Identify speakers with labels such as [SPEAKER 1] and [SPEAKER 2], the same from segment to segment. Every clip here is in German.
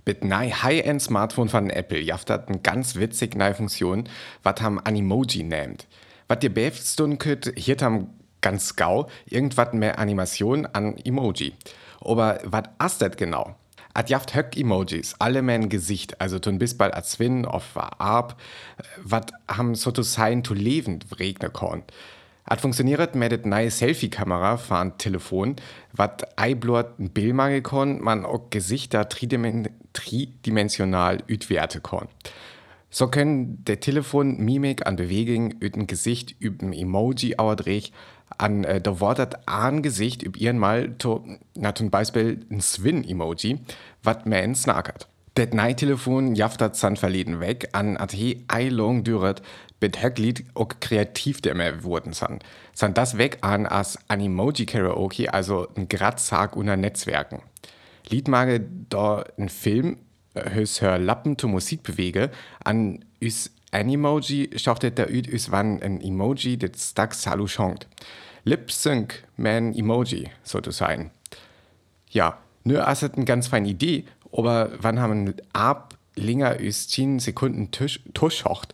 [SPEAKER 1] Mit nei High-End-Smartphone von Apple jaft dat eine ganz witzig neue Funktion, was ham Animoji nennt. Was dir befstun könnt, hier ham ganz gau irgendwas mehr Animation an Emoji. Aber was ist das genau? At jaft höck Emojis, alle mein Gesicht, also tun bis bald als Swin auf Arb, was ham so zu sein zu leben regnen kann. At funktioniert mit der neue Selfie-Kamera von Telefon, wat eiblort ein Bild machen kann, man auch Gesichter tridimensional utwerten kann. So können der Telefon Mimik an Bewegung üt ein Gesicht üb ein Emoji auerdrech an da wortet ein Gesicht üb ihren mal zum Beispiel ein Swin-Emoji, wat mehr ins snackert. Det neue Telefon jaftet san verleden weg an at he eilong düret bet höcklied auch kreativ der mehr wurden san. San das weg an as Animoji Karaoke, also ein Gratzag unter Netzwerken. Lied mage da ein Film, hös hör Lappen zu Musik bewege, an üs Animoji schachtet der üt üs wann ein Emoji det stack salu schonkt. Lip Sync man Emoji, so zu sein. Ja, nö asset eine ganz feine Idee, aber wann haben ab länger üs 10 Sekunden Tuschhocht,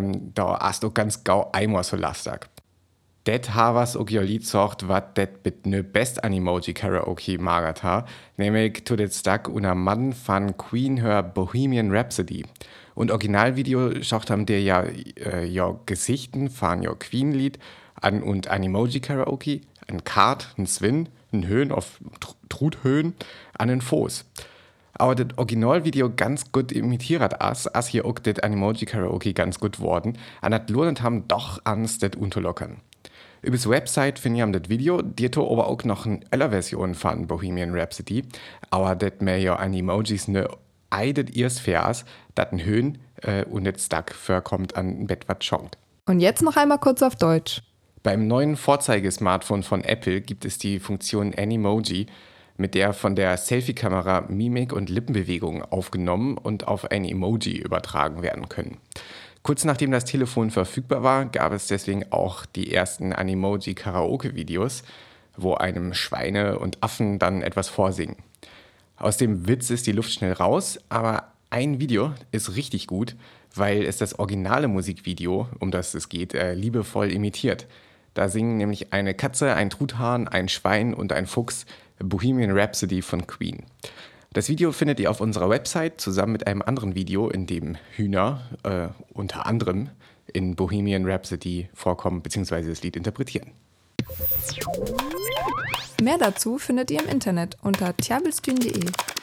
[SPEAKER 1] da hast du ganz gau einmal so lastig. Det havas og jo lied socht, wat det bit nö best Animoji Karaoke magert ha, nämlich to det stack una Mann van Queen hör Bohemian Rhapsody. Und Originalvideo schocht haben der ja Gesichten van jo Queen Lied an und Animoji Karaoke, ein Kart, ein Swin, ein Höhen auf Truthöhen, an den Foos. Aber das Originalvideo ganz gut imitiert as hier auch das Animoji Karaoke ganz gut worden, an das lohnt haben doch ans das unterlockern. Übers Website finde ich das Video, dir to aber auch noch eine ältere Version von Bohemian Rhapsody, aber das mehr ja an Emojis ne eidet ihrs Vers, dat ein Höhen und nicht stark vorkommt an Bett wat schonkt.
[SPEAKER 2] Und jetzt noch einmal kurz auf Deutsch.
[SPEAKER 1] Beim neuen Vorzeigesmartphone von Apple gibt es die Funktion Animoji, mit der von der Selfie-Kamera Mimik und Lippenbewegungen aufgenommen und auf ein Emoji übertragen werden können. Kurz nachdem das Telefon verfügbar war, gab es deswegen auch die ersten Animoji-Karaoke-Videos, wo einem Schweine und Affen dann etwas vorsingen. Aus dem Witz ist die Luft schnell raus, aber ein Video ist richtig gut, weil es das originale Musikvideo, um das es geht, liebevoll imitiert. Da singen nämlich eine Katze, ein Truthahn, ein Schwein und ein Fuchs Bohemian Rhapsody von Queen. Das Video findet ihr auf unserer Website zusammen mit einem anderen Video, in dem Hühner unter anderem in Bohemian Rhapsody vorkommen bzw. das Lied interpretieren.
[SPEAKER 2] Mehr dazu findet ihr im Internet unter tjabelstühn.de.